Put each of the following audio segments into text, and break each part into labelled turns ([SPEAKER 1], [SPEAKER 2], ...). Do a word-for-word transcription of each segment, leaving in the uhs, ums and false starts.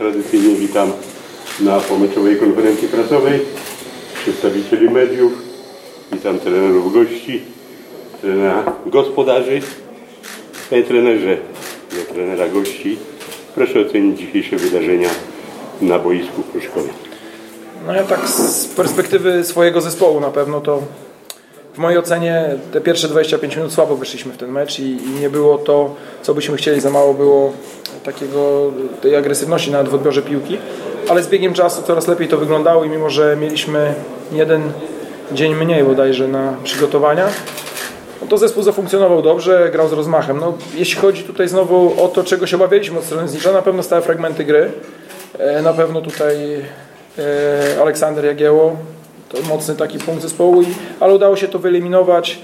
[SPEAKER 1] tradycyjnie witam na pomeczowej konferencji prasowej przedstawicieli mediów, witam trenerów gości, trenera gospodarzy. Panie trenerze, do trenera gości, proszę ocenić dzisiejsze wydarzenia na boisku w Pruszkowie.
[SPEAKER 2] No ja tak z perspektywy swojego zespołu na pewno to w mojej ocenie te pierwsze dwadzieścia pięć minut słabo wyszliśmy w ten mecz i, i nie było to, co byśmy chcieli, za mało było takiego, tej agresywności nawet w odbiorze piłki, ale z biegiem czasu coraz lepiej to wyglądało i mimo, że mieliśmy jeden dzień mniej bodajże na przygotowania, no to zespół zafunkcjonował dobrze, grał z rozmachem. No, jeśli chodzi tutaj znowu o to, czego się obawialiśmy od strony Znicza, na pewno stałe fragmenty gry, na pewno tutaj Aleksander Jagiełło, to mocny taki punkt zespołu, ale udało się to wyeliminować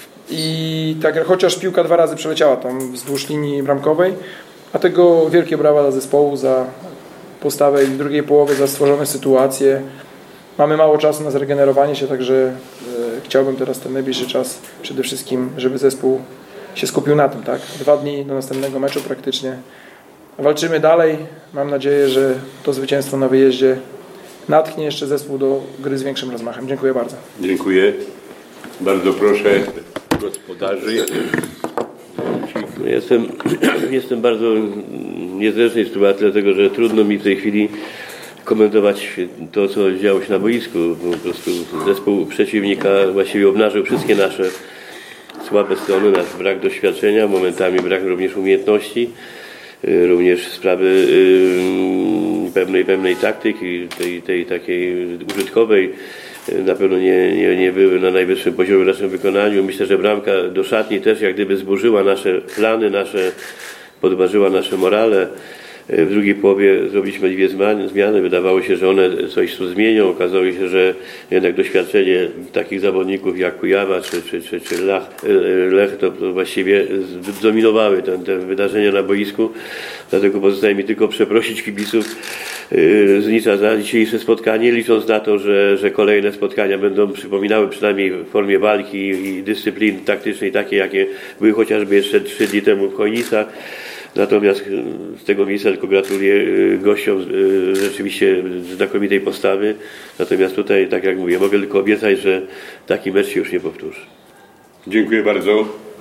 [SPEAKER 2] i tak, chociaż piłka dwa razy przeleciała tam wzdłuż linii bramkowej, a tego wielkie brawa dla zespołu za postawę i w drugiej połowie za stworzone sytuacje. Mamy mało czasu na zregenerowanie się, także e, chciałbym teraz ten najbliższy czas przede wszystkim, żeby zespół się skupił na tym, tak? Dwa dni do następnego meczu praktycznie. Walczymy dalej. Mam nadzieję, że to zwycięstwo na wyjeździe natchnie jeszcze zespół do gry z większym rozmachem. Dziękuję bardzo.
[SPEAKER 1] Dziękuję. Bardzo proszę gospodarzy.
[SPEAKER 3] Jestem, jestem bardzo niezręcznej sytuacji, dlatego że trudno mi w tej chwili komentować to, co działo się na boisku. Po prostu zespół przeciwnika właściwie obnażył wszystkie nasze słabe strony, nasz brak doświadczenia, momentami brak również umiejętności, również sprawy pewnej, pewnej taktyki, tej, tej takiej użytkowej na pewno nie, nie, nie były na najwyższym poziomie w naszym wykonaniu. Myślę, że bramka do szatni też jak gdyby zburzyła nasze plany, nasze, podważyła nasze morale. W drugiej połowie zrobiliśmy dwie zmiany. Wydawało się, że one coś tu zmienią. Okazało się, że jednak doświadczenie takich zawodników jak Kujawa czy, czy, czy, czy Lech, Lech to, to właściwie zdominowały te, te wydarzenia na boisku. Dlatego pozostaje mi tylko przeprosić kibiców Znicza za dzisiejsze spotkanie, licząc na to, że, że kolejne spotkania będą przypominały przynajmniej w formie walki i dyscypliny taktycznej takie, jakie były chociażby jeszcze trzy dni temu w Chojnicach. Natomiast z tego miejsca tylko gratuluję gościom rzeczywiście znakomitej postawy. Natomiast tutaj, tak jak mówię, mogę tylko obiecać, że taki mecz się już nie powtórzy.
[SPEAKER 1] Dziękuję bardzo.